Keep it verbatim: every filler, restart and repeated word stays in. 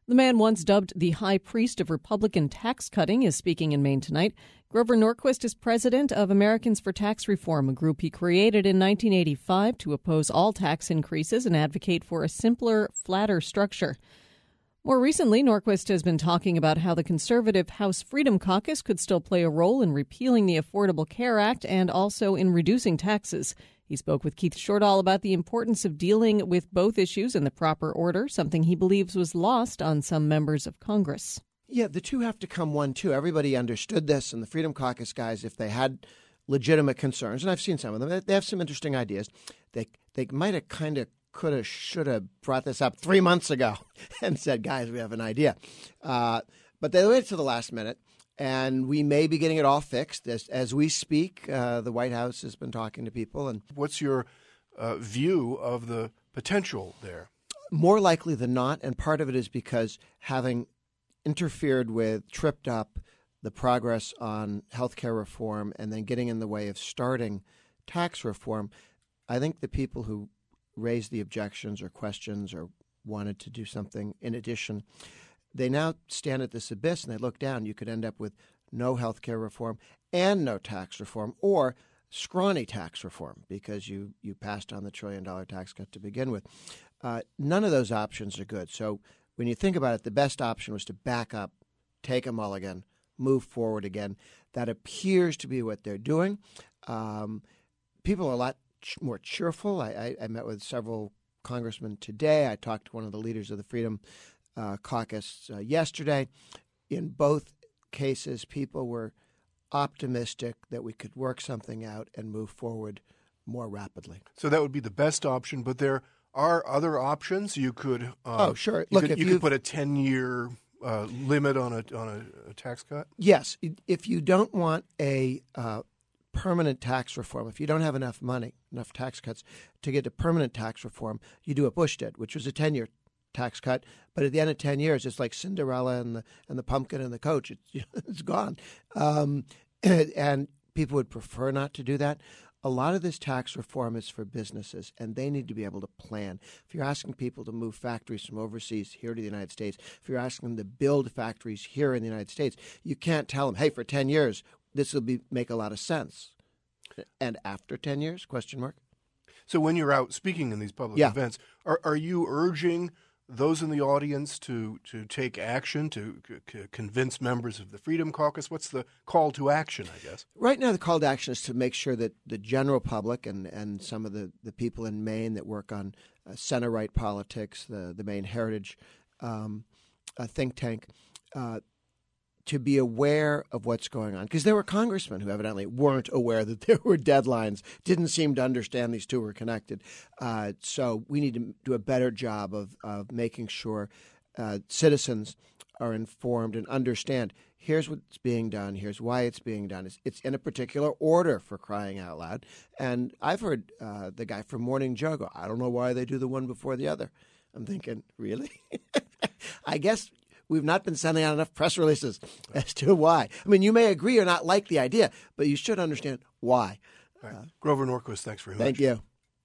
The man once dubbed the high priest of Republican tax cutting is speaking in Maine tonight. Grover Norquist is president of Americans for Tax Reform, a group he created in nineteen eighty-five to oppose all tax increases and advocate for a simpler, flatter structure. More recently, Norquist has been talking about how the conservative House Freedom Caucus could still play a role in repealing the Affordable Care Act and also in reducing taxes. He spoke with Keith Shortall about the importance of dealing with both issues in the proper order, something he believes was lost on some members of Congress. Yeah, the two have to come one, too. Everybody understood this, and the Freedom Caucus guys, if they had legitimate concerns, and I've seen some of them, they have some interesting ideas. They they might have kind of could have, should have brought this up three months ago and said, guys, we have an idea. Uh, but they waited to the last minute. And we may be getting it all fixed. As, as we speak, uh, the White House has been talking to people. And what's your uh, view of the potential there? More likely than not, and part of it is because having interfered with, tripped up the progress on health care reform and then getting in the way of starting tax reform, I think the people who raised the objections or questions or wanted to do something in addition, they now stand at this abyss and they look down. You could end up with no health care reform and no tax reform, or scrawny tax reform because you, you passed on the trillion-dollar tax cut to begin with. Uh, none of those options are good. So when you think about it, the best option was to back up, take a mulligan, move forward again. That appears to be what they're doing. Um, people are a lot ch- more cheerful. I, I, I met with several congressmen today. I talked to one of the leaders of the Freedom Uh, caucus uh, yesterday. In both cases, people were optimistic that we could work something out and move forward more rapidly. So that would be the best option, but there are other options. You could uh, oh sure, you look could, if you could put a ten-year uh, limit on a on a, a tax cut. Yes, if you don't want a uh, permanent tax reform, if you don't have enough money, enough tax cuts to get to permanent tax reform, you do what Bush did, which was a ten-year tax cut, but at the end of ten years, it's like Cinderella and the and the pumpkin and the coach. It's you know, it's gone, um, and, and people would prefer not to do that. A lot of this tax reform is for businesses, and they need to be able to plan. If you're asking people to move factories from overseas here to the United States, if you're asking them to build factories here in the United States, you can't tell them, "Hey, for ten years, this will be make a lot of sense," and after ten years, question mark. So when you're out speaking in these public yeah. events, are are you urging those in the audience to, to take action, to c- convince members of the Freedom Caucus? What's the call to action, I guess? Right now, the call to action is to make sure that the general public and, and some of the, the people in Maine that work on uh, center-right politics, the, the Maine Heritage um, uh, think tank, uh, to be aware of what's going on. Because there were congressmen who evidently weren't aware that there were deadlines, didn't seem to understand these two were connected. Uh, so we need to do a better job of, of making sure uh, citizens are informed and understand here's what's being done, here's why it's being done. It's, it's in a particular order, for crying out loud. And I've heard uh, the guy from Morning Joe go, I don't know why they do the one before the other. I'm thinking, really? I guess we've not been sending out enough press releases as to why. I mean, you may agree or not like the idea, but you should understand why. Right. Uh, Grover Norquist, thanks very much. Thank you.